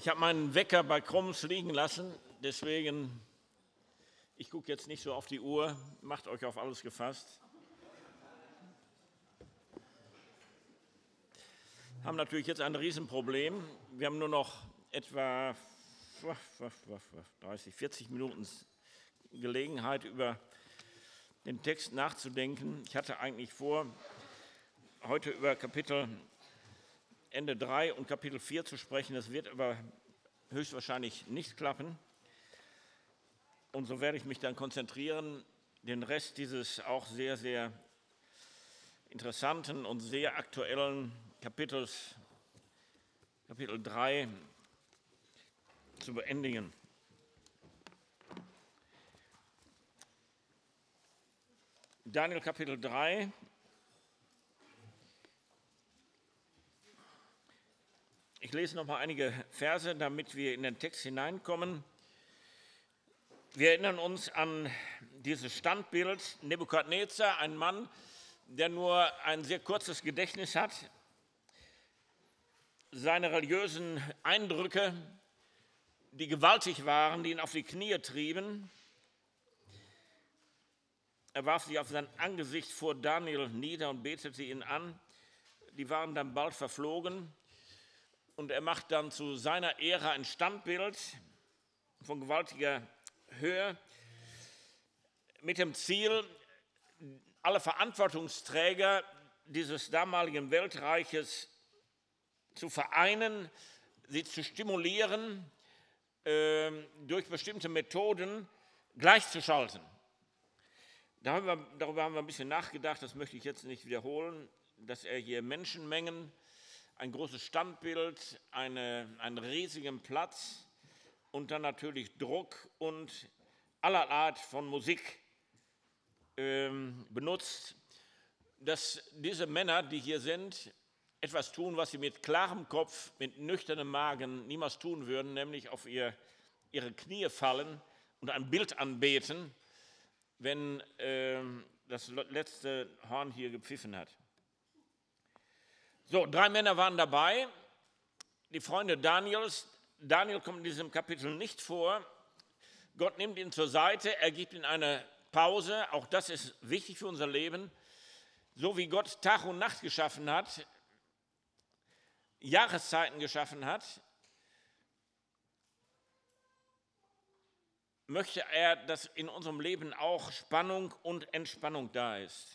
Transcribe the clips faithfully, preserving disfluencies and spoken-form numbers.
Ich habe meinen Wecker bei Krumms liegen lassen, deswegen, ich gucke jetzt nicht so auf die Uhr, macht euch auf alles gefasst. Wir haben natürlich jetzt ein Riesenproblem. Wir haben nur noch etwa dreißig, vierzig Minuten Gelegenheit, über den Text nachzudenken. Ich hatte eigentlich vor, heute über Kapitel Ende drei und Kapitel vier zu sprechen. Das wird aber höchstwahrscheinlich nicht klappen. Und so werde ich mich dann konzentrieren, den Rest dieses auch sehr, sehr interessanten und sehr aktuellen Kapitels, Kapitel drei, zu beendigen. Daniel Kapitel drei. Ich lese noch mal einige Verse, damit wir in den Text hineinkommen. Wir erinnern uns an dieses Standbild Nebukadnezar, ein Mann, der nur ein sehr kurzes Gedächtnis hat. Seine religiösen Eindrücke, die gewaltig waren, die ihn auf die Knie trieben. Er warf sich auf sein Angesicht vor Daniel nieder und betete ihn an. Die waren dann bald verflogen. Und er macht dann zu seiner Ehre ein Standbild von gewaltiger Höhe mit dem Ziel, alle Verantwortungsträger dieses damaligen Weltreiches zu vereinen, sie zu stimulieren, äh, durch bestimmte Methoden gleichzuschalten. Darüber, darüber haben wir ein bisschen nachgedacht, das möchte ich jetzt nicht wiederholen, dass er hier Menschenmengen, ein großes Standbild, eine, einen riesigen Platz und dann natürlich Druck und aller Art von Musik ähm, benutzt, dass diese Männer, die hier sind, etwas tun, was sie mit klarem Kopf, mit nüchternem Magen niemals tun würden, nämlich auf ihr, ihre Knie fallen und ein Bild anbeten, wenn ähm, das letzte Horn hier gepfiffen hat. So, drei Männer waren dabei, die Freunde Daniels. Daniel kommt in diesem Kapitel nicht vor. Gott nimmt ihn zur Seite, er gibt ihm eine Pause. Auch das ist wichtig für unser Leben. So wie Gott Tag und Nacht geschaffen hat, Jahreszeiten geschaffen hat, möchte er, dass in unserem Leben auch Spannung und Entspannung da ist.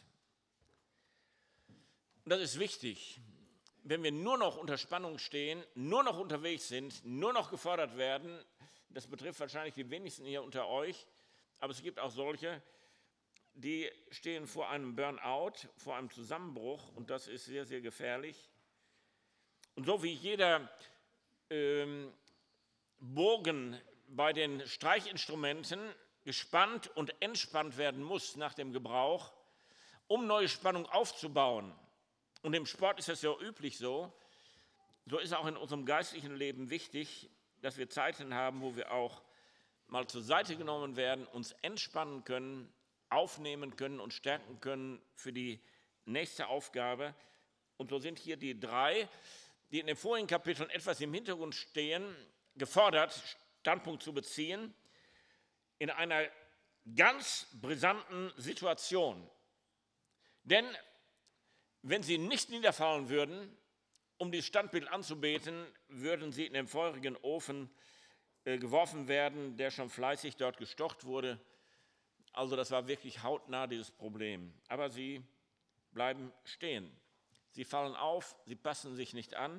Und das ist wichtig. Wenn wir nur noch unter Spannung stehen, nur noch unterwegs sind, nur noch gefordert werden, das betrifft wahrscheinlich die wenigsten hier unter euch, aber es gibt auch solche, die stehen vor einem Burnout, vor einem Zusammenbruch und das ist sehr, sehr gefährlich. Und so wie jeder ähm, Bogen bei den Streichinstrumenten gespannt und entspannt werden muss nach dem Gebrauch, um neue Spannung aufzubauen, und im Sport ist das ja üblich so, so ist auch in unserem geistlichen Leben wichtig, dass wir Zeiten haben, wo wir auch mal zur Seite genommen werden, uns entspannen können, aufnehmen können und stärken können für die nächste Aufgabe. Und so sind hier die drei, die in den vorigen Kapiteln etwas im Hintergrund stehen, gefordert, Standpunkt zu beziehen, in einer ganz brisanten Situation. Denn wenn sie nicht niederfallen würden, um dieses Standbild anzubeten, würden sie in den feurigen Ofen äh, geworfen werden, der schon fleißig dort gestocht wurde. Also das war wirklich hautnah dieses Problem. Aber sie bleiben stehen. Sie fallen auf, sie passen sich nicht an.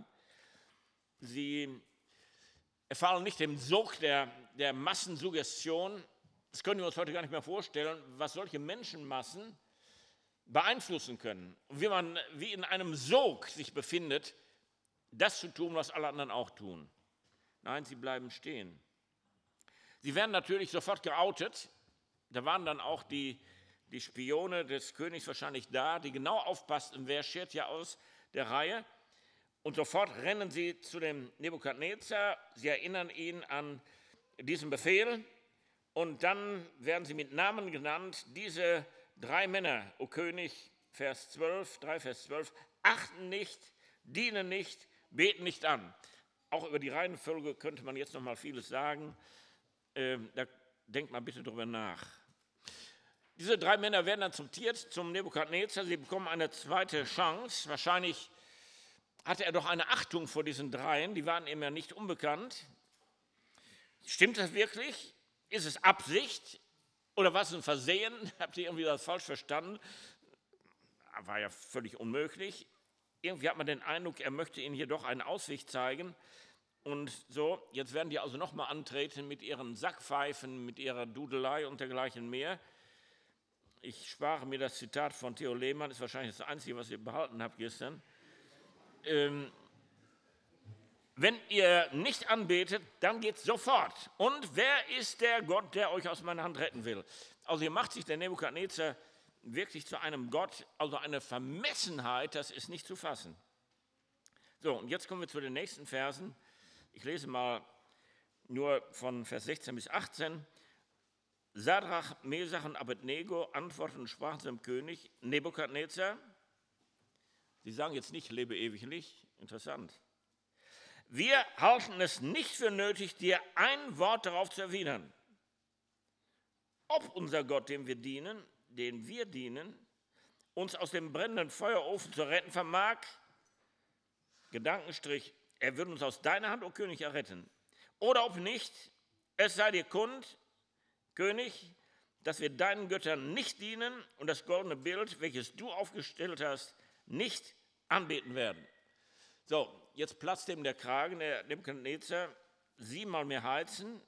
Sie erfahren nicht dem Sog der, der Massensuggestion. Das können wir uns heute gar nicht mehr vorstellen, was solche Menschenmassen beeinflussen können. Und wie man wie in einem Sog sich befindet, das zu tun, was alle anderen auch tun. Nein, sie bleiben stehen. Sie werden natürlich sofort geoutet. Da waren dann auch die, die Spione des Königs wahrscheinlich da, die genau aufpassten, wer schert ja aus der Reihe. Und sofort rennen sie zu dem Nebukadnezar. Sie erinnern ihn an diesen Befehl. Und dann werden sie mit Namen genannt, diese drei Männer, o König, Vers zwölf, drei Vers zwölf, achten nicht, dienen nicht, beten nicht an. Auch über die Reihenfolge könnte man jetzt noch mal vieles sagen. Ähm, da denkt mal bitte drüber nach. Diese drei Männer werden dann zitiert zum Nebukadnezar. Sie bekommen eine zweite Chance. Wahrscheinlich hatte er doch eine Achtung vor diesen dreien. Die waren ihm ja nicht unbekannt. Stimmt das wirklich? Ist es Absicht? Oder war es ein Versehen? Habt ihr irgendwie das falsch verstanden? War ja völlig unmöglich. Irgendwie hat man den Eindruck, er möchte ihnen hier doch einen Ausweg zeigen. Und so, jetzt werden die also nochmal antreten mit ihren Sackpfeifen, mit ihrer Dudelei und dergleichen mehr. Ich spare mir das Zitat von Theo Lehmann, ist wahrscheinlich das Einzige, was ihr behalten habt gestern. Ähm, wenn ihr nicht anbetet, dann geht es sofort. Und wer ist der Gott, der euch aus meiner Hand retten will? Also hier macht sich der Nebukadnezar wirklich zu einem Gott, also eine Vermessenheit, das ist nicht zu fassen. So, und jetzt kommen wir zu den nächsten Versen. Ich lese mal nur von Vers sechzehn bis achtzehn. Sadrach, Mesach und Abednego antworteten und sprachen zum König Nebukadnezar. Sie sagen jetzt nicht, lebe ewiglich, interessant. Wir halten es nicht für nötig, dir ein Wort darauf zu erwidern. Ob unser Gott, dem wir dienen, den wir dienen, uns aus dem brennenden Feuerofen zu retten vermag, Gedankenstrich, er würde uns aus deiner Hand, o König, erretten. Oder ob nicht, es sei dir kund, König, dass wir deinen Göttern nicht dienen und das goldene Bild, welches du aufgestellt hast, nicht anbeten werden. So, jetzt platzt dem der Kragen, der Nebukadnezar, siebenmal mehr heizen,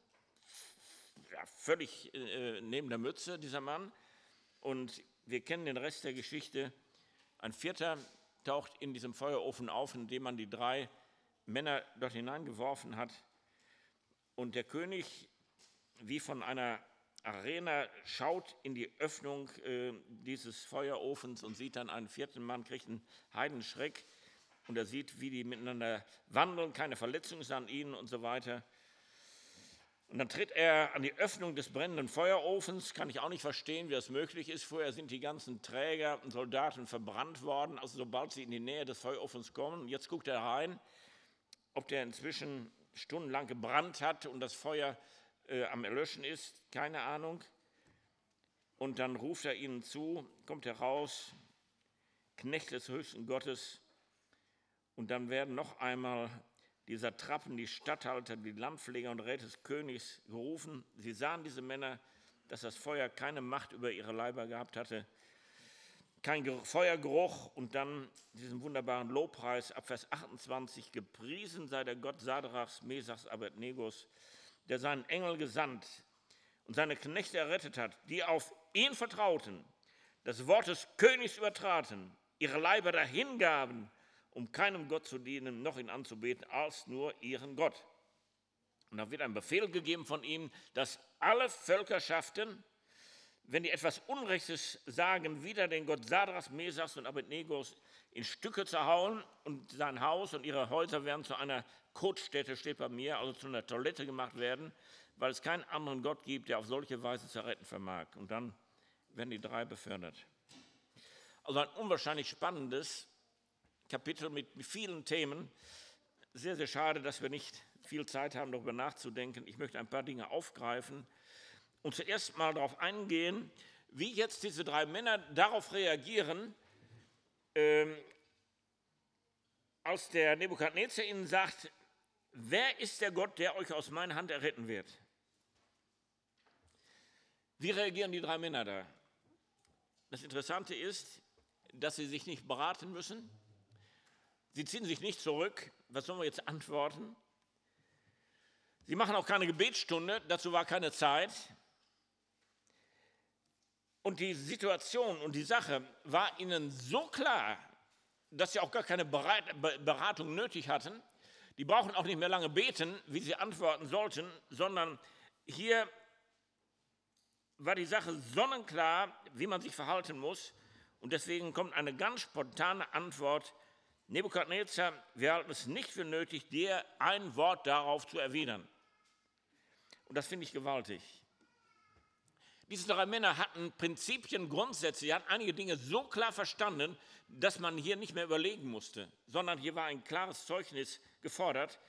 ja, völlig äh, neben der Mütze, dieser Mann. Und wir kennen den Rest der Geschichte. Ein vierter taucht in diesem Feuerofen auf, in dem man die drei Männer dort hineingeworfen hat. Und der König, wie von einer Arena, schaut in die Öffnung äh, dieses Feuerofens und sieht dann einen vierten Mann, kriegt einen Heidenschreck. Und er sieht, wie die miteinander wandeln, keine Verletzung ist an ihnen und so weiter. Und dann tritt er an die Öffnung des brennenden Feuerofens. Kann ich auch nicht verstehen, wie das möglich ist. Vorher sind die ganzen Träger und Soldaten verbrannt worden, also sobald sie in die Nähe des Feuerofens kommen. Und jetzt guckt er rein, ob der inzwischen stundenlang gebrannt hat und das Feuer äh, am Erlöschen ist. Keine Ahnung. Und dann ruft er ihnen zu, kommt heraus, Knecht des höchsten Gottes. Und dann werden noch einmal die Satrapen, die Statthalter, die Landpfleger und Räte des Königs gerufen. Sie sahen diese Männer, dass das Feuer keine Macht über ihre Leiber gehabt hatte, kein Feuergeruch, und dann diesen wunderbaren Lobpreis ab Vers achtundzwanzig. Gepriesen sei der Gott Sadrachs, Mesachs, Abednegos, der seinen Engel gesandt und seine Knechte errettet hat, die auf ihn vertrauten, das Wort des Königs übertraten, ihre Leiber dahingaben, um keinem Gott zu dienen, noch ihn anzubeten, als nur ihren Gott. Und da wird ein Befehl gegeben von ihm, dass alle Völkerschaften, wenn die etwas Unrechtes sagen, wieder den Gott Sadrachs, Mesachs und Abednegos in Stücke zu hauen, und sein Haus und ihre Häuser werden zu einer Kotstätte, steht bei mir, also zu einer Toilette gemacht werden, weil es keinen anderen Gott gibt, der auf solche Weise zu retten vermag. Und dann werden die drei befördert. Also ein unwahrscheinlich spannendes Kapitel mit vielen Themen. Sehr, sehr schade, dass wir nicht viel Zeit haben, darüber nachzudenken. Ich möchte ein paar Dinge aufgreifen und zuerst mal darauf eingehen, wie jetzt diese drei Männer darauf reagieren, ähm, als der Nebukadnezar ihnen sagt, wer ist der Gott, der euch aus meiner Hand erretten wird? Wie reagieren die drei Männer da? Das Interessante ist, dass sie sich nicht beraten müssen. Sie ziehen sich nicht zurück. Was sollen wir jetzt antworten? Sie machen auch keine Gebetsstunde, dazu war keine Zeit. Und die Situation und die Sache war ihnen so klar, dass sie auch gar keine Beratung nötig hatten. Die brauchen auch nicht mehr lange beten, wie sie antworten sollten, sondern hier war die Sache sonnenklar, wie man sich verhalten muss. Und deswegen kommt eine ganz spontane Antwort: Nebukadnezar, wir halten es nicht für nötig, dir ein Wort darauf zu erwidern. Und das finde ich gewaltig. Diese drei Männer hatten Prinzipien, Grundsätze, sie hatten einige Dinge so klar verstanden, dass man hier nicht mehr überlegen musste, sondern hier war ein klares Zeugnis gefordert.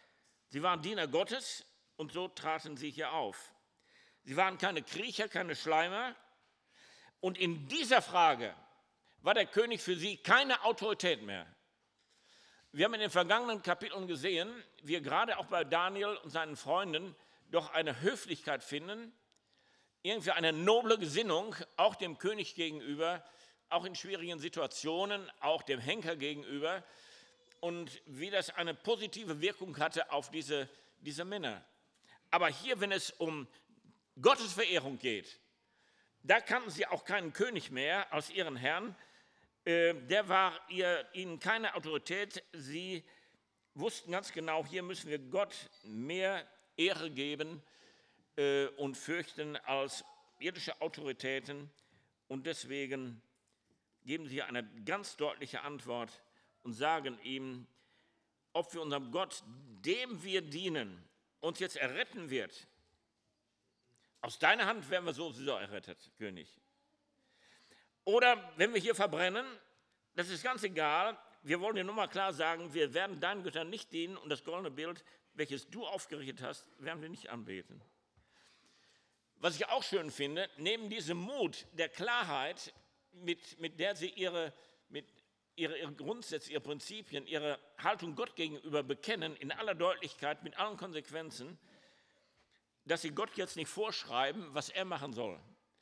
Sie waren Diener Gottes und so traten sie hier auf. Sie waren keine Kriecher, keine Schleimer. Und in dieser Frage war der König für sie keine Autorität mehr. Wir haben in den vergangenen Kapiteln gesehen, wie wir gerade auch bei Daniel und seinen Freunden doch eine Höflichkeit finden, irgendwie eine noble Gesinnung, auch dem König gegenüber, auch in schwierigen Situationen, auch dem Henker gegenüber, und wie das eine positive Wirkung hatte auf diese, diese Männer. Aber hier, wenn es um Gottesverehrung geht, da kannten sie auch keinen König mehr als ihren Herrn. Äh, der war ihr, ihnen keine Autorität. Sie wussten ganz genau, hier müssen wir Gott mehr Ehre geben äh, und fürchten als irdische Autoritäten. Und deswegen geben sie eine ganz deutliche Antwort und sagen ihm, ob wir unserem Gott, dem wir dienen, uns jetzt erretten wird. Aus deiner Hand werden wir sowieso errettet, König. Oder wenn wir hier verbrennen, das ist ganz egal. Wir wollen dir nur mal klar sagen, wir werden deinen Göttern nicht dienen und das goldene Bild, welches du aufgerichtet hast, werden wir nicht anbeten. Was ich auch schön finde, neben diesem Mut der Klarheit, mit, mit der sie ihre, mit ihre, ihre Grundsätze, ihre Prinzipien, ihre Haltung Gott gegenüber bekennen, in aller Deutlichkeit, mit allen Konsequenzen, dass sie Gott jetzt nicht vorschreiben, was er machen soll.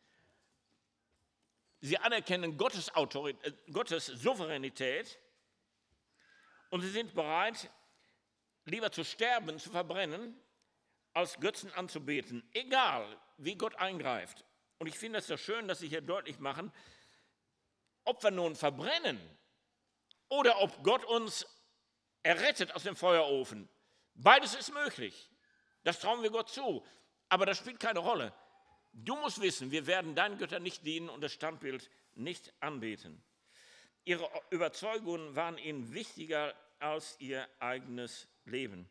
Sie anerkennen Gottes, Autorität, Gottes Souveränität und sie sind bereit, lieber zu sterben, zu verbrennen, als Götzen anzubeten, egal wie Gott eingreift. Und ich finde es so schön, dass sie hier deutlich machen, ob wir nun verbrennen oder ob Gott uns errettet aus dem Feuerofen. Beides ist möglich. Das trauen wir Gott zu. Aber das spielt keine Rolle. Du musst wissen, wir werden deinen Göttern nicht dienen und das Standbild nicht anbeten. Ihre Überzeugungen waren ihnen wichtiger als ihr eigenes Leben.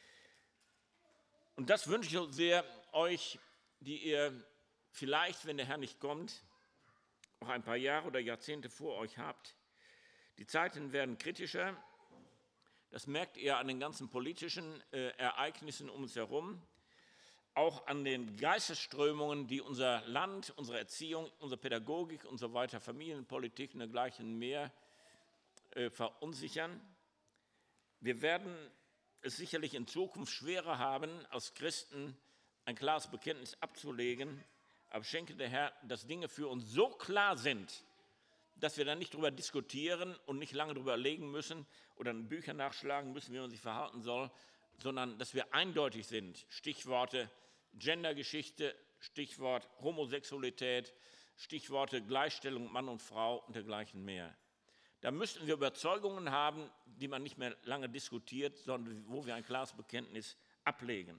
Und das wünsche ich so sehr euch, die ihr vielleicht, wenn der Herr nicht kommt, noch ein paar Jahre oder Jahrzehnte vor euch habt. Die Zeiten werden kritischer. Das merkt ihr an den ganzen politischen äh, Ereignissen um uns herum. Auch an den Geistesströmungen, die unser Land, unsere Erziehung, unsere Pädagogik und so weiter, Familienpolitik und dergleichen mehr äh, verunsichern. Wir werden es sicherlich in Zukunft schwerer haben, als Christen ein klares Bekenntnis abzulegen. Aber schenke der Herr, dass Dinge für uns so klar sind, dass wir dann nicht darüber diskutieren und nicht lange darüber überlegen müssen oder in Büchern nachschlagen müssen, wie man sich verhalten soll, sondern dass wir eindeutig sind. Stichworte Gendergeschichte, Stichwort Homosexualität, Stichworte Gleichstellung Mann und Frau und dergleichen mehr. Da müssten wir Überzeugungen haben, die man nicht mehr lange diskutiert, sondern wo wir ein klares Bekenntnis ablegen.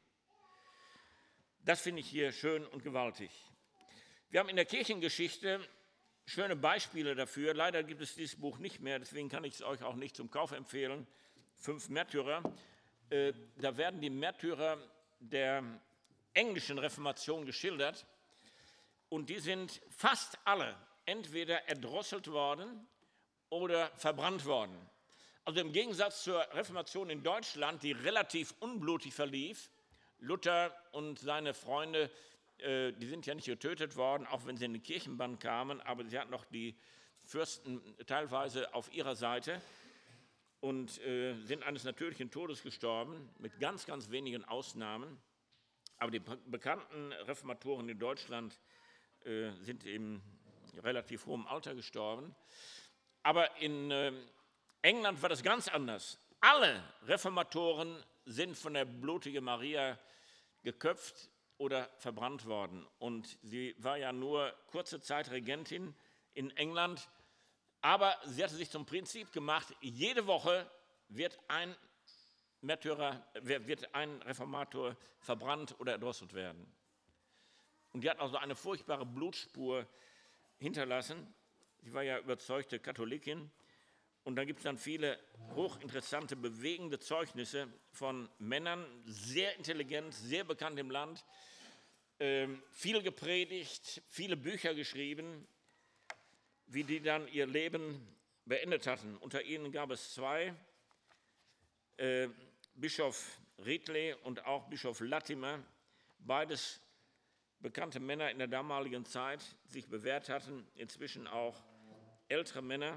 Das finde ich hier schön und gewaltig. Wir haben in der Kirchengeschichte schöne Beispiele dafür. Leider gibt es dieses Buch nicht mehr, deswegen kann ich es euch auch nicht zum Kauf empfehlen. Fünf Märtyrer. Äh, da werden die Märtyrer der englischen Reformation geschildert und die sind fast alle entweder erdrosselt worden oder verbrannt worden. Also im Gegensatz zur Reformation in Deutschland, die relativ unblutig verlief, Luther und seine Freunde, äh, die sind ja nicht getötet worden, auch wenn sie in den Kirchenbann kamen, aber sie hatten noch die Fürsten teilweise auf ihrer Seite und äh, sind eines natürlichen Todes gestorben, mit ganz, ganz wenigen Ausnahmen. Aber die bekannten Reformatoren in Deutschland äh, sind im relativ hohem Alter gestorben. Aber in äh, England war das ganz anders. Alle Reformatoren sind von der blutigen Maria geköpft oder verbrannt worden. Und sie war ja nur kurze Zeit Regentin in England. Aber sie hatte sich zum Prinzip gemacht, jede Woche wird ein Märtyrer, wird ein Reformator verbrannt oder erdrosselt werden. Und die hat also eine furchtbare Blutspur hinterlassen. Sie war ja überzeugte Katholikin. Und dann gibt es dann viele hochinteressante, bewegende Zeugnisse von Männern, sehr intelligent, sehr bekannt im Land, äh, viel gepredigt, viele Bücher geschrieben, wie die dann ihr Leben beendet hatten. Unter ihnen gab es zwei, äh, Bischof Ridley und auch Bischof Latimer, beides bekannte Männer in der damaligen Zeit, sich bewährt hatten, inzwischen auch ältere Männer.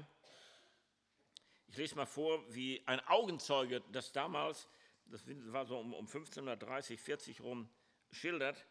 Ich lese mal vor, wie ein Augenzeuge das damals, das war so um fünfzehnhundertdreißig, vierzig rum, schildert.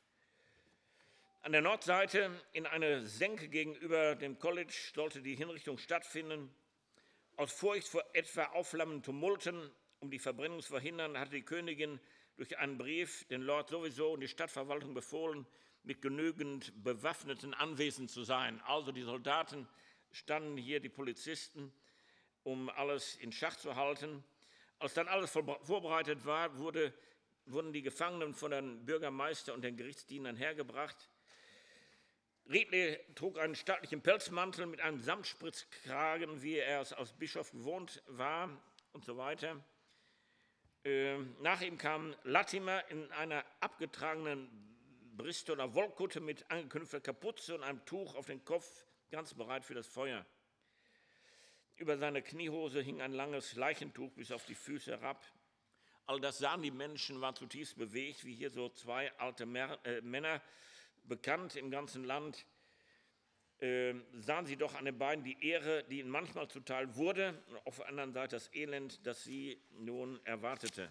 An der Nordseite in einer Senke gegenüber dem College sollte die Hinrichtung stattfinden. Aus Furcht vor etwa aufflammenden Tumulten, um die Verbrennung zu verhindern, hatte die Königin durch einen Brief den Lord sowieso und die Stadtverwaltung befohlen, mit genügend Bewaffneten anwesend zu sein. Also die Soldaten standen hier, die Polizisten, um alles in Schach zu halten. Als dann alles vorbereitet war, wurde, wurden die Gefangenen von den Bürgermeister und den Gerichtsdienern hergebracht. Ridley trug einen stattlichen Pelzmantel mit einem Samtspritzkragen, wie er es als Bischof gewohnt war und so weiter. Äh, nach ihm kam Latimer in einer abgetragenen Bristoler Wollkutte mit angeknüpfter Kapuze und einem Tuch auf den Kopf, ganz bereit für das Feuer. Über seine Kniehose hing ein langes Leichentuch bis auf die Füße herab. All das sahen die Menschen, waren zutiefst bewegt, wie hier so zwei alte Mer äh, Männer, bekannt im ganzen Land, äh, sahen sie doch an den beiden die Ehre, die ihnen manchmal zuteil wurde, und auf der anderen Seite das Elend, das sie nun erwartete.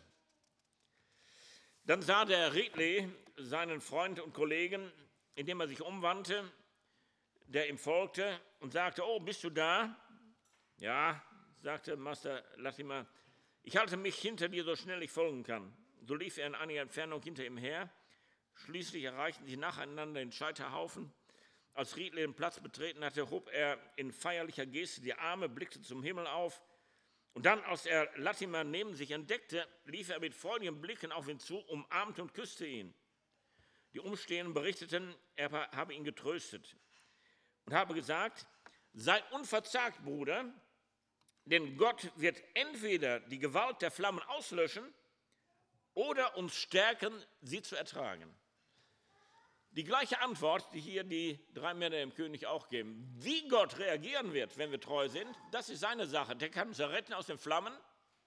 Dann sah der Ridley seinen Freund und Kollegen, indem er sich umwandte, der ihm folgte und sagte, oh, bist du da? Ja, sagte Master Latimer, ich halte mich hinter dir so schnell ich folgen kann. So lief er in einiger Entfernung hinter ihm her. Schließlich erreichten sie nacheinander den Scheiterhaufen. Als Ridley den Platz betreten hatte, hob er in feierlicher Geste die Arme, blickte zum Himmel auf. Und dann, als er Latimer neben sich entdeckte, lief er mit freudigen Blicken auf ihn zu, umarmte und küsste ihn. Die Umstehenden berichteten, er habe ihn getröstet und habe gesagt, sei unverzagt, Bruder, denn Gott wird entweder die Gewalt der Flammen auslöschen oder uns stärken, sie zu ertragen. Die gleiche Antwort, die hier die drei Männer dem König auch geben. Wie Gott reagieren wird, wenn wir treu sind, das ist seine Sache. Der kann uns retten aus den Flammen.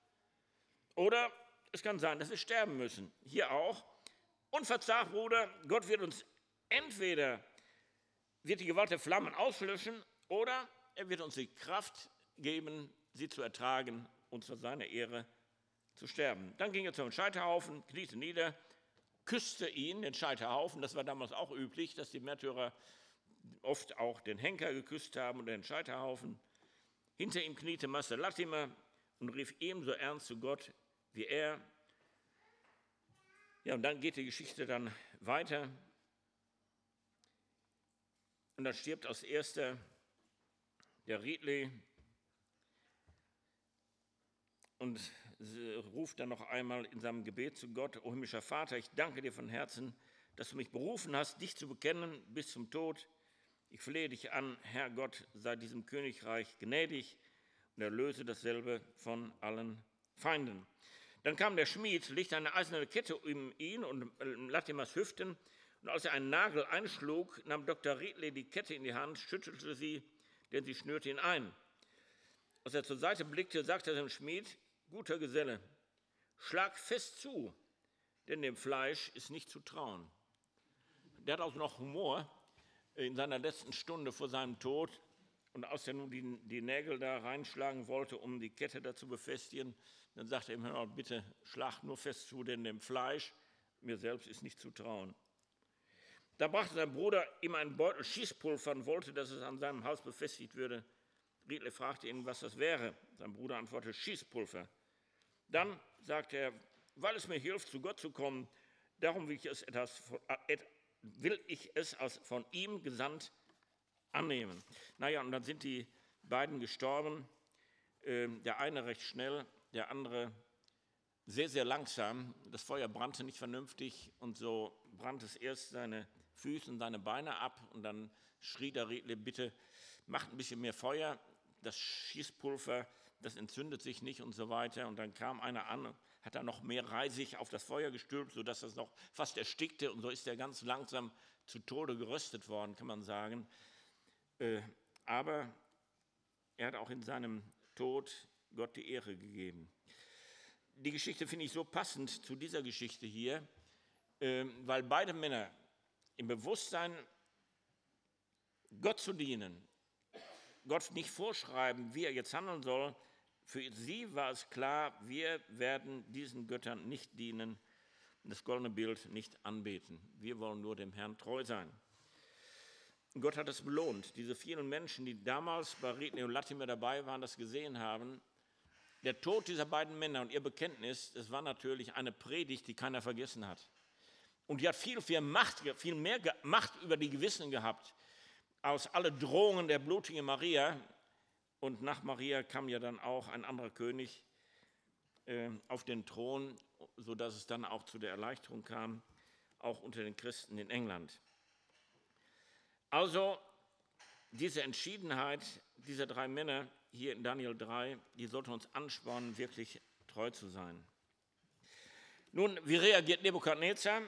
Oder es kann sein, dass wir sterben müssen. Hier auch. Unverzagt, Bruder, Gott wird uns entweder wird die Gewalt der Flammen auslöschen oder er wird uns die Kraft geben, sie zu ertragen und zu seiner Ehre zu sterben. Dann ging er zum Scheiterhaufen, kniete nieder, küsste ihn, den Scheiterhaufen. Das war damals auch üblich, dass die Märtyrer oft auch den Henker geküsst haben und den Scheiterhaufen. Hinter ihm kniete Master Latimer und rief ebenso ernst zu Gott wie er. Ja, und dann geht die Geschichte dann weiter. Und dann stirbt als erster der Ridley und ruft dann noch einmal in seinem Gebet zu Gott, o himmlischer Vater, ich danke dir von Herzen, dass du mich berufen hast, dich zu bekennen bis zum Tod. Ich flehe dich an, Herr Gott, sei diesem Königreich gnädig und erlöse dasselbe von allen Feinden. Dann kam der Schmied, legte eine eiserne Kette um ihn und Latimers Hüften, und als er einen Nagel einschlug, nahm Doktor Ridley die Kette in die Hand, schüttelte sie, denn sie schnürte ihn ein. Als er zur Seite blickte, sagte er dem Schmied, guter Geselle, schlag fest zu, denn dem Fleisch ist nicht zu trauen. Der hat auch noch Humor in seiner letzten Stunde vor seinem Tod. Und als er nun die, die Nägel da reinschlagen wollte, um die Kette da zu befestigen, dann sagte er ihm, hör, bitte schlag nur fest zu, denn dem Fleisch, mir selbst ist nicht zu trauen. Da brachte sein Bruder ihm einen Beutel Schießpulver und wollte, dass es an seinem Hals befestigt würde. Ridley fragte ihn, was das wäre. Sein Bruder antwortete, Schießpulver. Dann sagte er, weil es mir hilft, zu Gott zu kommen, darum will ich es, etwas, will ich es als von ihm gesandt annehmen. Naja, und dann sind die beiden gestorben. Der eine recht schnell, der andere sehr, sehr langsam. Das Feuer brannte nicht vernünftig und so brannte es erst seine Füße und seine Beine ab und dann schrie der Ridley, bitte macht ein bisschen mehr Feuer, das Schießpulver, das entzündet sich nicht und so weiter. Und dann kam einer an und hat dann noch mehr Reisig auf das Feuer gestülpt, sodass das noch fast erstickte und so ist er ganz langsam zu Tode geröstet worden, kann man sagen. Aber er hat auch in seinem Tod Gott die Ehre gegeben. die Geschichte finde ich so passend zu dieser Geschichte hier, äh, weil beide Männer im Bewusstsein, Gott zu dienen, Gott nicht vorschreiben, wie er jetzt handeln soll, für sie war es klar, wir werden diesen Göttern nicht dienen, das goldene Bild nicht anbeten. Wir wollen nur dem Herrn treu sein. Und Gott hat es belohnt. Diese vielen Menschen, die damals bei Redney und Latimer dabei waren, das gesehen haben, der Tod dieser beiden Männer und ihr Bekenntnis, das war natürlich eine Predigt, die keiner vergessen hat. Und die hat viel, viel Macht, viel mehr Macht über die Gewissen gehabt, als alle Drohungen der blutigen Maria. Und nach Maria kam ja dann auch ein anderer König äh, auf den Thron, sodass es dann auch zu der Erleichterung kam, auch unter den Christen in England. Also diese Entschiedenheit dieser drei Männer hier in Daniel drei, die sollte uns anspornen, wirklich treu zu sein. Nun, wie reagiert Nebukadnezar?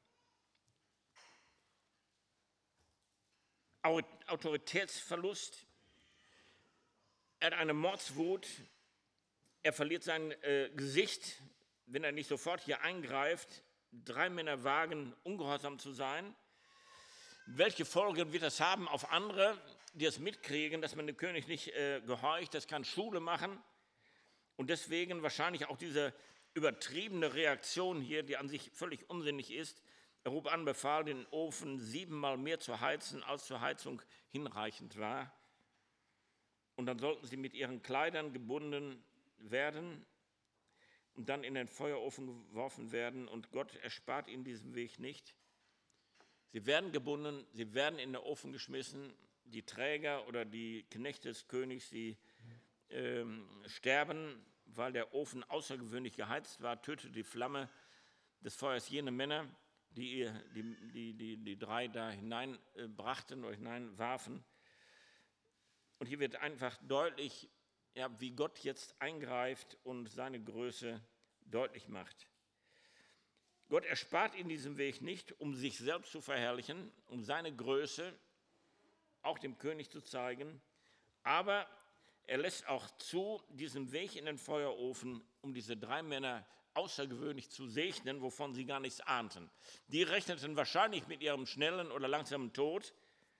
Autoritätsverlust. Er hat eine Mordswut. Er verliert sein äh, Gesicht, wenn er nicht sofort hier eingreift. Drei Männer wagen, ungehorsam zu sein. Welche Folgen wird das haben auf andere, die es mitkriegen, dass man dem König nicht äh, gehorcht? Das kann Schule machen. Und deswegen wahrscheinlich auch diese übertriebene Reaktion hier, die an sich völlig unsinnig ist. Er hob an, befahl, den Ofen siebenmal mehr zu heizen, als zur Heizung hinreichend war. Und dann sollten sie mit ihren Kleidern gebunden werden und dann in den Feuerofen geworfen werden. Und Gott erspart ihnen diesen Weg nicht. Sie werden gebunden, sie werden in den Ofen geschmissen. Die Träger oder die Knechte des Königs, sie ähm, sterben, weil der Ofen außergewöhnlich geheizt war, tötete die Flamme des Feuers jene Männer, die die, die, die, die drei da hineinbrachten oder hineinwarfen. Und hier wird einfach deutlich, ja, wie Gott jetzt eingreift und seine Größe deutlich macht. Gott erspart ihnen diesen Weg nicht, um sich selbst zu verherrlichen, um seine Größe auch dem König zu zeigen, aber er lässt auch zu, diesen Weg in den Feuerofen, um diese drei Männer außergewöhnlich zu segnen, wovon sie gar nichts ahnten. Die rechneten wahrscheinlich mit ihrem schnellen oder langsamen Tod,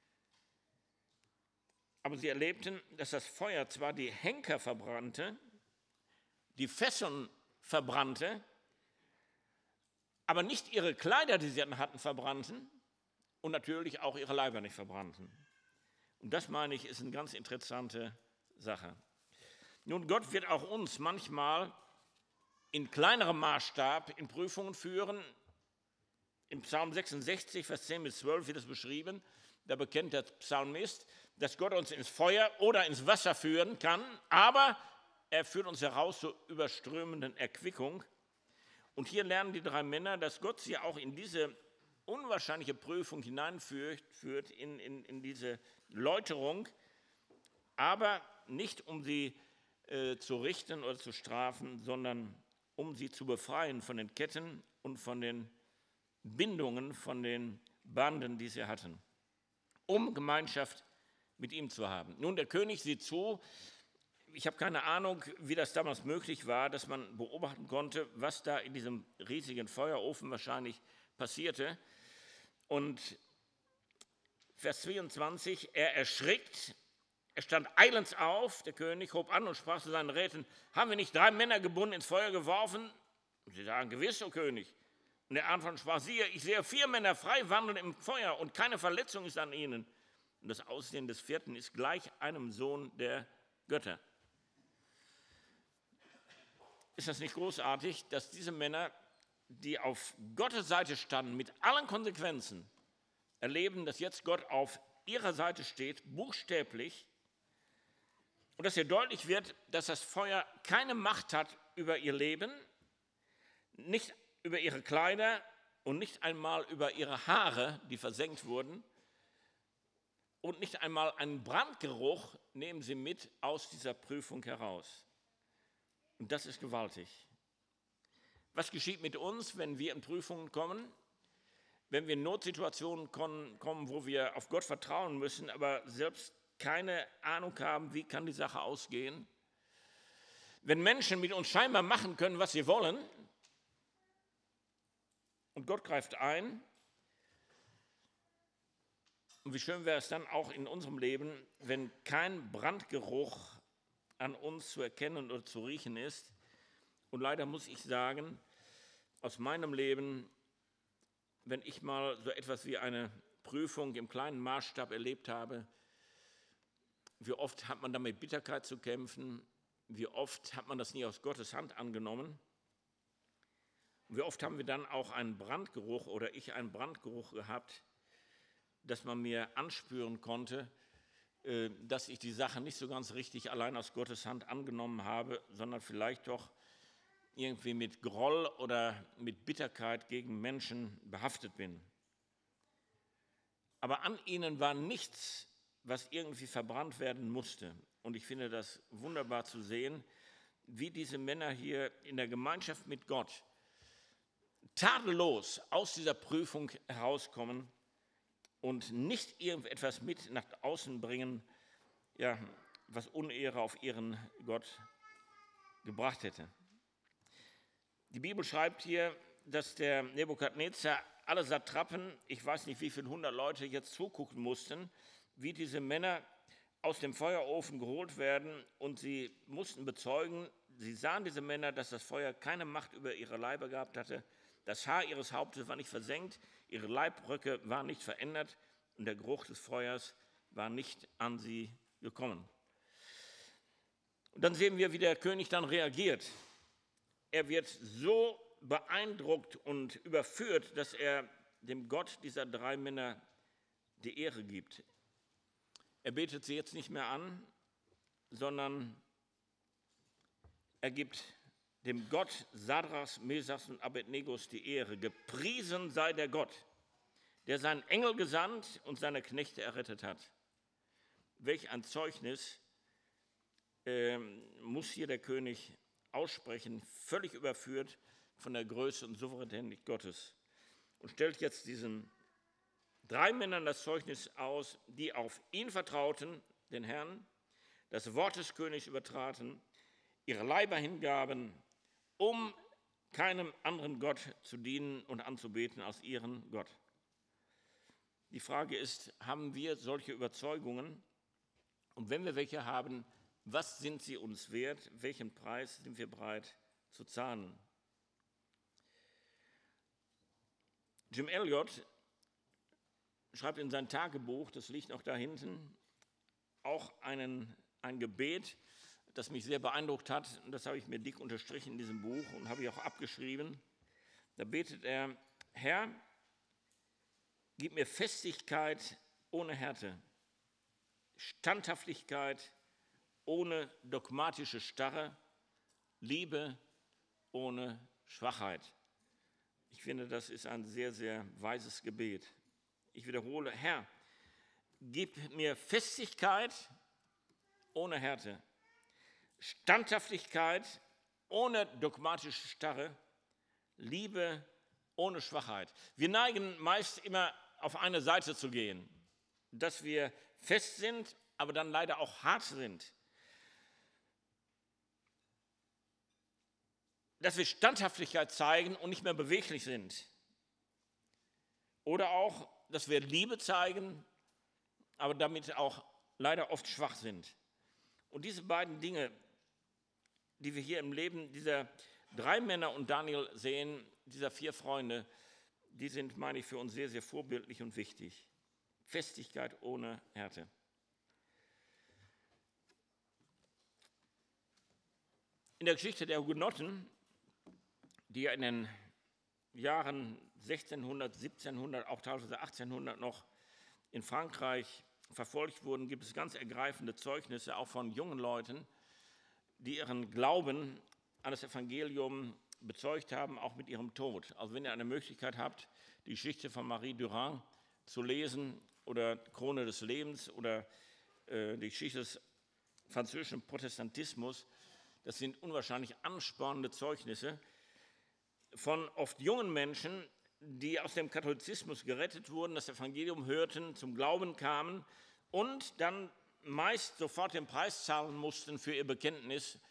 aber sie erlebten, dass das Feuer zwar die Henker verbrannte, die Fesseln verbrannte, aber nicht ihre Kleider, die sie hatten, verbrannten und natürlich auch ihre Leiber nicht verbrannten. Und das, meine ich, ist eine ganz interessante Sache. Nun, Gott wird auch uns manchmal in kleinerem Maßstab in Prüfungen führen. Im Psalm sechsundsechzig, Vers zehn bis zwölf wird es beschrieben. Da bekennt der Psalmist, dass Gott uns ins Feuer oder ins Wasser führen kann, aber er führt uns heraus zur überströmenden Erquickung. Und hier lernen die drei Männer, dass Gott sie auch in diese unwahrscheinliche Prüfung hineinführt, führt in, in, in diese Läuterung, aber nicht um sie äh, zu richten oder zu strafen, sondern um sie zu befreien von den Ketten und von den Bindungen, von den Banden, die sie hatten, um Gemeinschaft mit ihm zu haben. Nun, der König sieht zu. Ich habe keine Ahnung, wie das damals möglich war, dass man beobachten konnte, was da in diesem riesigen Feuerofen wahrscheinlich passierte. Und Vers zweiundzwanzig, er erschrickt, er stand eilends auf, der König hob an und sprach zu seinen Räten, haben wir nicht drei Männer gebunden ins Feuer geworfen? Und sie sagen, gewiss, o König. Und der Antwort sprach, siehe, ich sehe vier Männer frei wandeln im Feuer und keine Verletzung ist an ihnen. Und das Aussehen des vierten ist gleich einem Sohn der Götter. Ist das nicht großartig, dass diese Männer, die auf Gottes Seite standen, mit allen Konsequenzen, erleben, dass jetzt Gott auf ihrer Seite steht, buchstäblich, und dass hier deutlich wird, dass das Feuer keine Macht hat über ihr Leben, nicht über ihre Kleider und nicht einmal über ihre Haare, die versenkt wurden, und nicht einmal einen Brandgeruch nehmen sie mit aus dieser Prüfung heraus. Und das ist gewaltig. Was geschieht mit uns, wenn wir in Prüfungen kommen? Wenn wir in Notsituationen kommen, wo wir auf Gott vertrauen müssen, aber selbst keine Ahnung haben, wie kann die Sache ausgehen? Wenn Menschen mit uns scheinbar machen können, was sie wollen, und Gott greift ein, und wie schön wäre es dann auch in unserem Leben, wenn kein Brandgeruch an uns zu erkennen oder zu riechen ist. Und leider muss ich sagen, aus meinem Leben, wenn ich mal so etwas wie eine Prüfung im kleinen Maßstab erlebt habe, wie oft hat man damit Bitterkeit zu kämpfen, wie oft hat man das nie aus Gottes Hand angenommen, und wie oft haben wir dann auch einen Brandgeruch oder ich einen Brandgeruch gehabt, dass man mir anspüren konnte, dass ich die Sache nicht so ganz richtig allein aus Gottes Hand angenommen habe, sondern vielleicht doch irgendwie mit Groll oder mit Bitterkeit gegen Menschen behaftet bin. Aber an ihnen war nichts, was irgendwie verbrannt werden musste. Und ich finde das wunderbar zu sehen, wie diese Männer hier in der Gemeinschaft mit Gott tadellos aus dieser Prüfung herauskommen und nicht irgendetwas mit nach außen bringen, ja, was Unehre auf ihren Gott gebracht hätte. Die Bibel schreibt hier, dass der Nebukadnezar alle Satrapen, ich weiß nicht wie viele hundert Leute, jetzt zugucken mussten, wie diese Männer aus dem Feuerofen geholt werden, und sie mussten bezeugen, sie sahen diese Männer, dass das Feuer keine Macht über ihre Leiber gehabt hatte, das Haar ihres Hauptes war nicht versenkt, ihre Leibröcke waren nicht verändert und der Geruch des Feuers war nicht an sie gekommen. Und dann sehen wir, wie der König dann reagiert. Er wird so beeindruckt und überführt, dass er dem Gott dieser drei Männer die Ehre gibt. Er betet sie jetzt nicht mehr an, sondern er gibt dem Gott Sadrachs, Mesachs und Abednegos die Ehre. Gepriesen sei der Gott, der seinen Engel gesandt und seine Knechte errettet hat. Welch ein Zeugnis äh, muss hier der König aussprechen, völlig überführt von der Größe und Souveränität Gottes. Und stellt jetzt diesen drei Männern das Zeugnis aus, die auf ihn vertrauten, den Herrn, das Wort des Königs übertraten, ihre Leiber hingaben, um keinem anderen Gott zu dienen und anzubeten als ihren Gott. Die Frage ist, haben wir solche Überzeugungen? Und wenn wir welche haben, was sind sie uns wert? Welchen Preis sind wir bereit zu zahlen? Jim Elliot schreibt in sein Tagebuch, das liegt noch da hinten, auch einen, ein Gebet, das mich sehr beeindruckt hat. Und das habe ich mir dick unterstrichen in diesem Buch und habe ich auch abgeschrieben. Da betet er: Herr, gib mir Festigkeit ohne Härte, Standhaftigkeit ohne dogmatische Starre, Liebe ohne Schwachheit. Ich finde, das ist ein sehr, sehr weises Gebet. Ich wiederhole: Herr, gib mir Festigkeit ohne Härte, Standhaftigkeit ohne dogmatische Starre, Liebe ohne Schwachheit. Wir neigen meist immer auf eine Seite zu gehen, dass wir fest sind, aber dann leider auch hart sind. Dass wir Standhaftigkeit zeigen und nicht mehr beweglich sind. Oder auch, dass wir Liebe zeigen, aber damit auch leider oft schwach sind. Und diese beiden Dinge, die wir hier im Leben dieser drei Männer und Daniel sehen, dieser vier Freunde, die sind, meine ich, für uns sehr, sehr vorbildlich und wichtig. Festigkeit ohne Härte. In der Geschichte der Hugenotten, die ja in den Jahren sechzehnhundert, siebzehnhundert, auch teilweise achtzehnhundert noch in Frankreich verfolgt wurden, gibt es ganz ergreifende Zeugnisse, auch von jungen Leuten, die ihren Glauben an das Evangelium bezeugt haben, auch mit ihrem Tod. Also wenn ihr eine Möglichkeit habt, die Geschichte von Marie Durand zu lesen oder Krone des Lebens oder äh, die Geschichte des französischen Protestantismus, das sind unwahrscheinlich anspornende Zeugnisse von oft jungen Menschen, die aus dem Katholizismus gerettet wurden, das Evangelium hörten, zum Glauben kamen und dann meist sofort den Preis zahlen mussten für ihr Bekenntnis,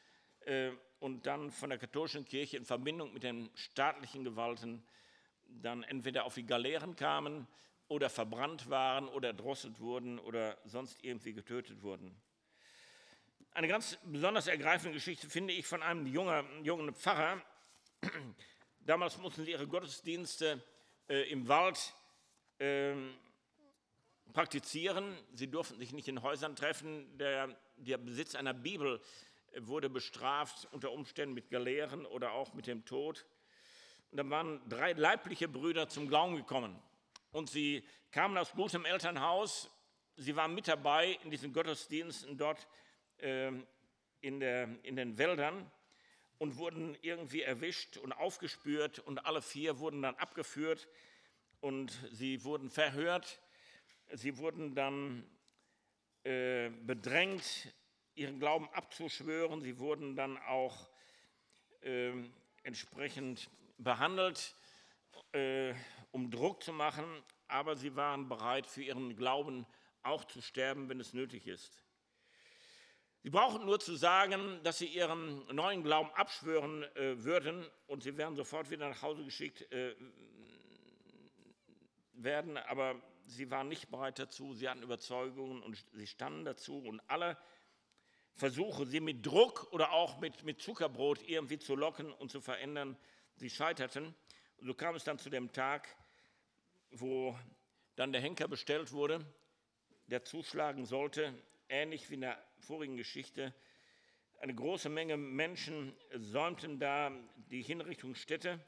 äh, und dann von der katholischen Kirche in Verbindung mit den staatlichen Gewalten dann entweder auf die Galeeren kamen oder verbrannt waren oder erdrosselt wurden oder sonst irgendwie getötet wurden. Eine ganz besonders ergreifende Geschichte finde ich von einem jungen, jungen Pfarrer. Damals mussten sie ihre Gottesdienste äh, im Wald äh, praktizieren. Sie durften sich nicht in Häusern treffen. Der, der Besitz einer Bibel wurde bestraft, unter Umständen mit Galeeren oder auch mit dem Tod. Und dann waren drei leibliche Brüder zum Glauben gekommen. Und sie kamen aus gutem Elternhaus. Sie waren mit dabei in diesen Gottesdiensten dort äh, in, der, in den Wäldern und wurden irgendwie erwischt und aufgespürt. Und alle vier wurden dann abgeführt und sie wurden verhört. Sie wurden dann äh, bedrängt, ihren Glauben abzuschwören. Sie wurden dann auch äh, entsprechend behandelt, äh, um Druck zu machen, aber sie waren bereit, für ihren Glauben auch zu sterben, wenn es nötig ist. Sie brauchen nur zu sagen, dass sie ihren neuen Glauben abschwören äh, würden und sie werden sofort wieder nach Hause geschickt äh, werden, aber sie waren nicht bereit dazu, sie hatten Überzeugungen und sie standen dazu und alle Versuche, sie mit Druck oder auch mit, mit Zuckerbrot irgendwie zu locken und zu verändern, sie scheiterten. Und so kam es dann zu dem Tag, wo dann der Henker bestellt wurde, der zuschlagen sollte, ähnlich wie in der vorigen Geschichte. Eine große Menge Menschen säumten da die Hinrichtungsstätte.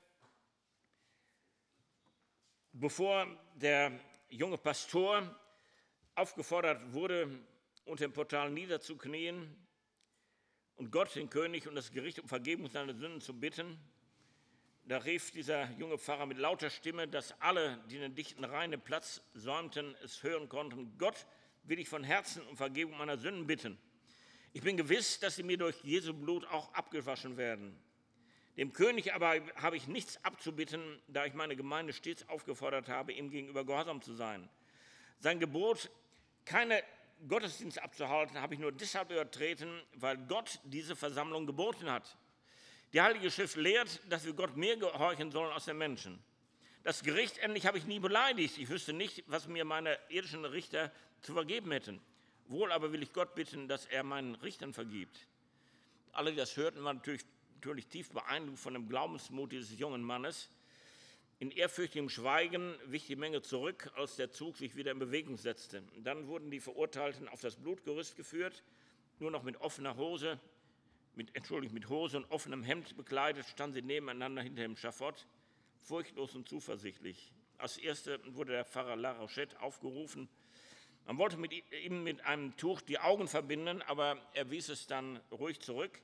Bevor der junge Pastor aufgefordert wurde, unter dem Portal niederzuknien und Gott, den König und das Gericht um Vergebung seiner Sünden zu bitten, da rief dieser junge Pfarrer mit lauter Stimme, dass alle, die den dichten Reihen Platz säumten, es hören konnten: Gott, will ich von Herzen um Vergebung meiner Sünden bitten. Ich bin gewiss, dass sie mir durch Jesu Blut auch abgewaschen werden. Dem König aber habe ich nichts abzubitten, da ich meine Gemeinde stets aufgefordert habe, ihm gegenüber gehorsam zu sein. Sein Gebot, keine Gottesdienst abzuhalten, habe ich nur deshalb übertreten, weil Gott diese Versammlung geboten hat. Die Heilige Schrift lehrt, dass wir Gott mehr gehorchen sollen als den Menschen. Das Gericht endlich habe ich nie beleidigt. Ich wüsste nicht, was mir meine irdischen Richter zu vergeben hätten. Wohl aber will ich Gott bitten, dass er meinen Richtern vergibt. Alle, die das hörten, waren natürlich, natürlich tief beeindruckt von dem Glaubensmut dieses jungen Mannes. In ehrfürchtigem Schweigen wich die Menge zurück, als der Zug sich wieder in Bewegung setzte. Dann wurden die Verurteilten auf das Blutgerüst geführt, nur noch mit offener Hose, mit, entschuldigt, mit Hose und offenem Hemd bekleidet, standen sie nebeneinander hinter dem Schafott, furchtlos und zuversichtlich. Als Erster wurde der Pfarrer La Rochette aufgerufen. Man wollte mit ihm mit einem Tuch die Augen verbinden, aber er wies es dann ruhig zurück.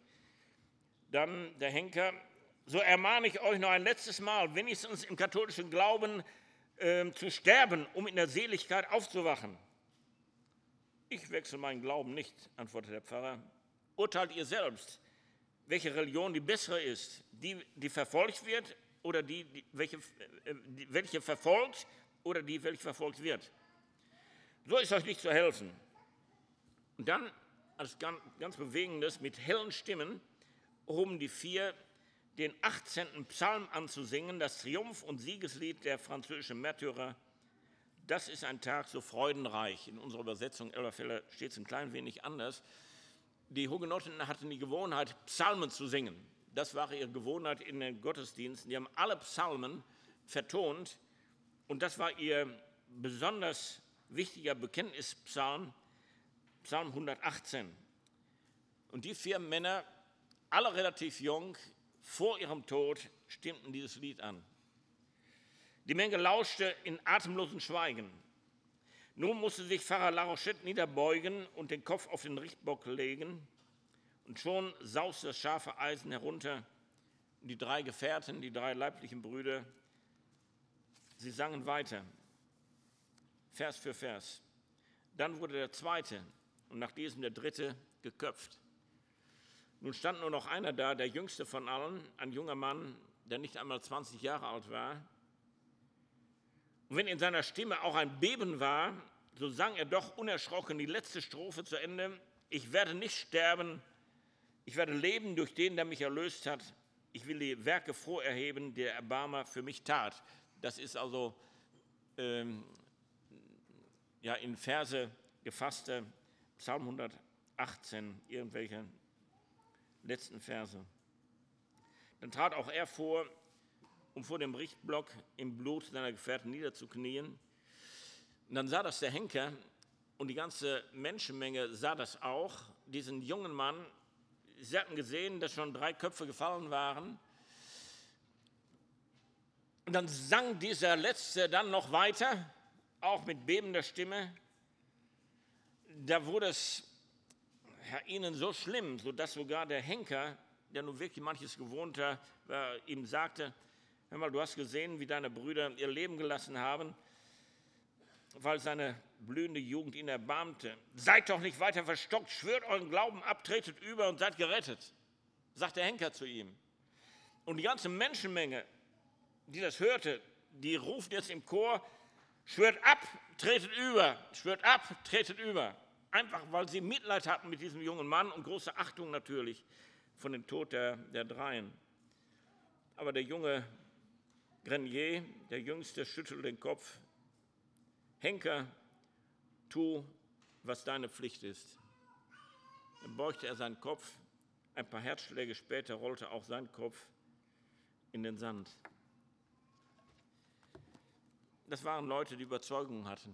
Dann der Henker: So ermahne ich euch noch ein letztes Mal, wenigstens im katholischen Glauben äh, zu sterben, um in der Seligkeit aufzuwachen. Ich wechsle meinen Glauben nicht, antwortete der Pfarrer. Urteilt ihr selbst, welche Religion die bessere ist, die, die verfolgt wird oder die, die, welche, äh, die, welche verfolgt oder die, welche verfolgt wird. So ist euch nicht zu helfen. Und dann, als ganz, ganz Bewegendes, mit hellen Stimmen hoben die vier den achtzehnten Psalm anzusingen, das Triumph- und Siegeslied der französischen Märtyrer. Das ist ein Tag so freudenreich. In unserer Übersetzung Elberfelder steht es ein klein wenig anders. Die Hugenotten hatten die Gewohnheit, Psalmen zu singen. Das war ihre Gewohnheit in den Gottesdiensten. Die haben alle Psalmen vertont und das war ihr besonders wichtiger Bekenntnispsalm, Psalm hundertachtzehn. Und die vier Männer, alle relativ jung, vor ihrem Tod, stimmten dieses Lied an. Die Menge lauschte in atemlosem Schweigen. Nun musste sich Pfarrer La Rochette niederbeugen und den Kopf auf den Richtbock legen. Und schon sauste das scharfe Eisen herunter. Und die drei Gefährten, die drei leiblichen Brüder, sie sangen weiter, Vers für Vers. Dann wurde der zweite und nach diesem der dritte geköpft. Nun stand nur noch einer da, der jüngste von allen, ein junger Mann, der nicht einmal zwanzig Jahre alt war. Und wenn in seiner Stimme auch ein Beben war, so sang er doch unerschrocken die letzte Strophe zu Ende. Ich werde nicht sterben, Ich werde leben durch den, der mich erlöst hat. Ich will die Werke froh erheben, die der Erbarmer für mich tat. Das ist also ähm, ja, in Verse gefasste Psalm hundertachtzehn, irgendwelche letzten Verse. Dann trat auch er vor, um vor dem Richtblock im Blut seiner Gefährten niederzuknien. Und dann sah das der Henker und die ganze Menschenmenge sah das auch, diesen jungen Mann. Sie hatten gesehen, dass schon drei Köpfe gefallen waren. Und dann sang dieser Letzte dann noch weiter, auch mit bebender Stimme. Da wurde es ja, ihnen so schlimm, sodass sogar der Henker, der nun wirklich manches gewohnt war, ihm sagte, hör mal, du hast gesehen, wie deine Brüder ihr Leben gelassen haben, weil seine blühende Jugend ihn erbarmte. Seid doch nicht weiter verstockt, schwört euren Glauben ab, tretet über und seid gerettet, sagt der Henker zu ihm. Und die ganze Menschenmenge, die das hörte, die ruft jetzt im Chor, schwört ab, tretet über, schwört ab, tretet über. Einfach, weil sie Mitleid hatten mit diesem jungen Mann und große Achtung natürlich von dem Tod der, der Dreien. Aber der junge Grenier, der Jüngste, schüttelte den Kopf. Henker, tu, was deine Pflicht ist. Dann beugte er seinen Kopf. Ein paar Herzschläge später rollte auch sein Kopf in den Sand. Das waren Leute, die Überzeugung hatten.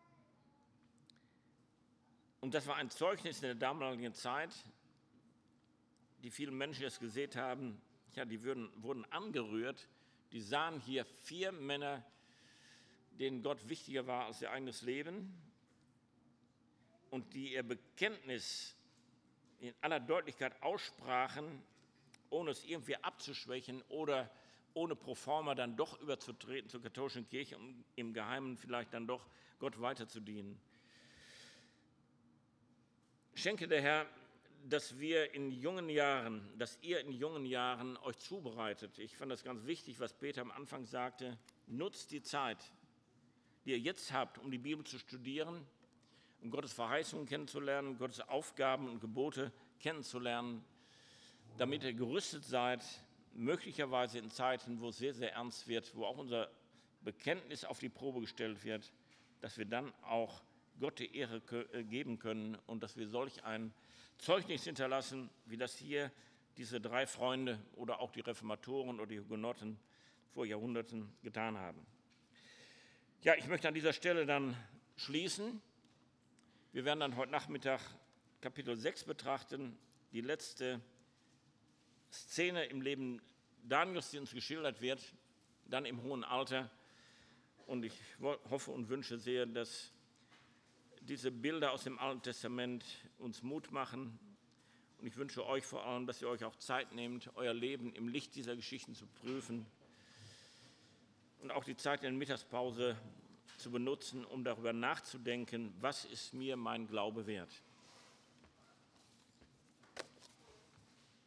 Und das war ein Zeugnis in der damaligen Zeit, die vielen Menschen, die es gesehen haben, ja, die würden, wurden angerührt. Die sahen hier vier Männer, denen Gott wichtiger war als ihr eigenes Leben und die ihr Bekenntnis in aller Deutlichkeit aussprachen, ohne es irgendwie abzuschwächen oder ohne Proforma dann doch überzutreten zur katholischen Kirche, um im Geheimen vielleicht dann doch Gott weiterzudienen. Schenke der Herr, dass wir in jungen Jahren, dass ihr in jungen Jahren euch zubereitet. Ich fand das ganz wichtig, was Peter am Anfang sagte. Nutzt die Zeit, die ihr jetzt habt, um die Bibel zu studieren, um Gottes Verheißungen kennenzulernen, Gottes Aufgaben und Gebote kennenzulernen, damit ihr gerüstet seid, möglicherweise in Zeiten, wo es sehr, sehr ernst wird, wo auch unser Bekenntnis auf die Probe gestellt wird, dass wir dann auch Gott die Ehre geben können und dass wir solch ein Zeugnis hinterlassen, wie das hier diese drei Freunde oder auch die Reformatoren oder die Hugenotten vor Jahrhunderten getan haben. Ja, ich möchte an dieser Stelle dann schließen. Wir werden dann heute Nachmittag Kapitel sechs betrachten, die letzte Szene im Leben Daniels, die uns geschildert wird, dann im hohen Alter. Und ich hoffe und wünsche sehr, dass diese Bilder aus dem Alten Testament uns Mut machen. Und ich wünsche euch vor allem, dass ihr euch auch Zeit nehmt, euer Leben im Licht dieser Geschichten zu prüfen und auch die Zeit in der Mittagspause zu benutzen, um darüber nachzudenken, was ist mir mein Glaube wert.